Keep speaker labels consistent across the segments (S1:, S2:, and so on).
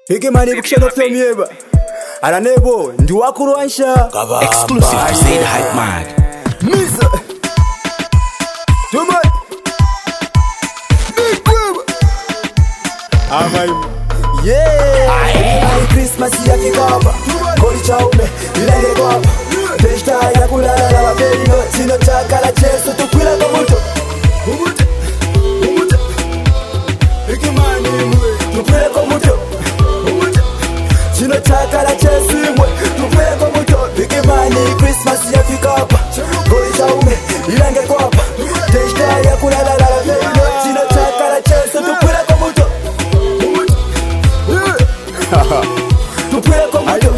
S1: Hiki mani bukishaka kutomieba Aranebo, ndi wakurwansha
S2: Exclusive to Say The Hype Man.
S1: Misa Tumai Big Web Amai Yeah Christmas ya kikapa Koli chaume, ilenge kwa hapa Teshta ya kulala la wafeli no Sino chaka la cheso tukwila kwa muto Umute Umute Hiki mani mwe Tukwila kwa muto Chino chaka la chesu imwe Tupele kwa muto Bigi mani Christmas ya fika hapa Goli chaume Ilange kwa hapa Teshta ya kulala la velo Chino chaka la chesu Tupele kwa muto Tupele kwa muto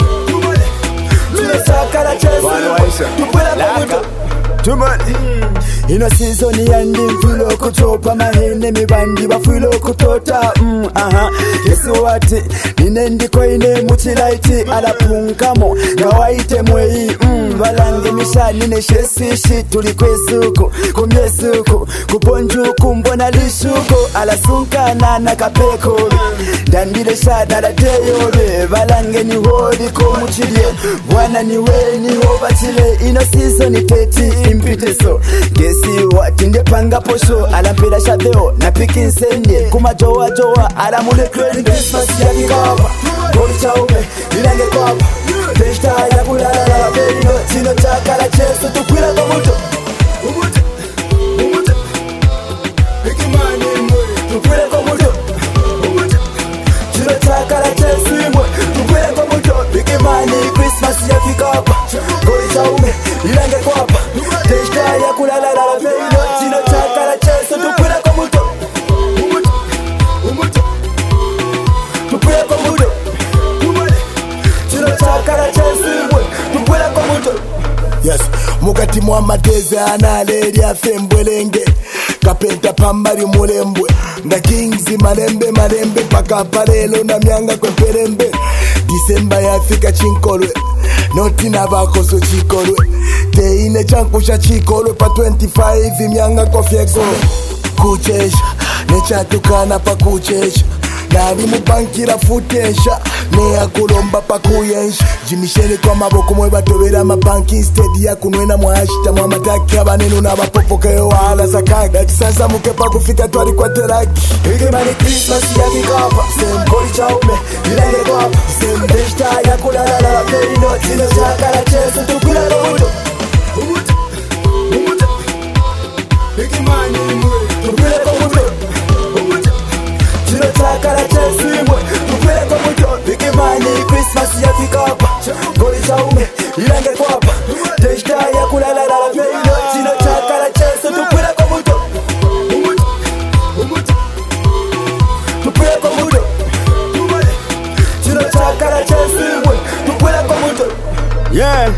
S1: Chino chaka la chesu Tupele kwa muto Tumani Ino season yandi mfilo kutopa mahene mibandi bafilo kutota Yesu wati ninendiko ine mutilaiti alapunkamo Gawaite mwei balange mishani neshesishi tulikwesuko Kumyesuko kuponjuku mbona lishuko Alasunkana na kapekori Dandile shada la teyobe Balange ni hodi kumuchilie Wana niwe ni hobatile Ino season teti impiteso Gesi wati ndepanga posho Alampira shadeo na piki nsende Kuma jowa jowa alamule kredi Christmas ya kikapa Goli chaume ilange kwa hapa Teshta ya kulala la velo Chino chaka la cheso tukwila kwa muto Umute Umute Hiki mani mwe Tukwila kwa muto Umute Chino chaka la cheso imwe Tukwila kwa muto Hiki mani Christmas ya kikapa Goli chaume ilange kwa hapa Teshta ya kulala la velo Chino chaka la cheso tukwila kwa muto Umute Umute Tukwila kwa muto Chino chaka la cheso imwe Tukwila kwa muto
S3: Yes, mukati mwa mateze analeri afembwelenge Kapenta pambari mulembwe Nda kingzi malembe malembe Paka palelo na mianga kwe perembe Disemba ya fika chinkolwe Noti na bakoso chikolwe Teine chankusha chikolwe Pa 25 mianga kofyego Kuchesha, nechatukana pa kuchesha Nari mubankira futensha Neya kulomba pa kuyensha Jimisheni kwa maboko mwe batobera mabanki Instead ya kunwena mwashita mwa mataki Abanenu na bapopoke yo wahala sakaki Yakisasa muke pa kufika twari kwa teraki
S1: Hiki mani Christmas ya kikapa Same goli chaume ilange kwa hapa Same deshta ya kulala la velo Chino chaka la cheso tukwila kwa muto Umute Umute Hiki mani mwe Tukwila kwa muto Umute Chino chaka la chesu imwe Tukwila kwa muto Hiki mani Christmas ya kikapa Goli chaume ilange kwa hapa Teshta ya kulala la velo Chino chaka la cheso tukwila kwa muto Umute Umute Tukwila kwa muto Chino chaka la chesu imwe Tukwila kwa muto Yeah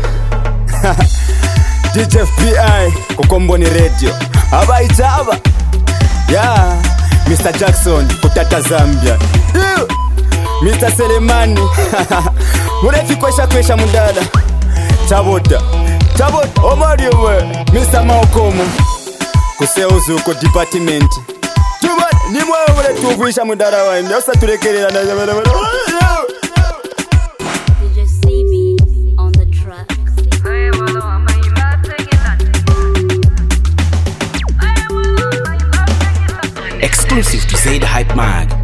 S1: DJ FPI kukomboni radio Abaitaba Yeah Mr. Jackson kutata Zambia Mr. Selemani Murefi kwesha mudada Chabota Omari mwe Mr. Maokomo Kuseuzu uko department Chuma ni mwe mure tuvuisha mudada wa Ndio sa tulekelea na
S4: DJ CB on the track.
S2: Exclusive to Say The Hype Man.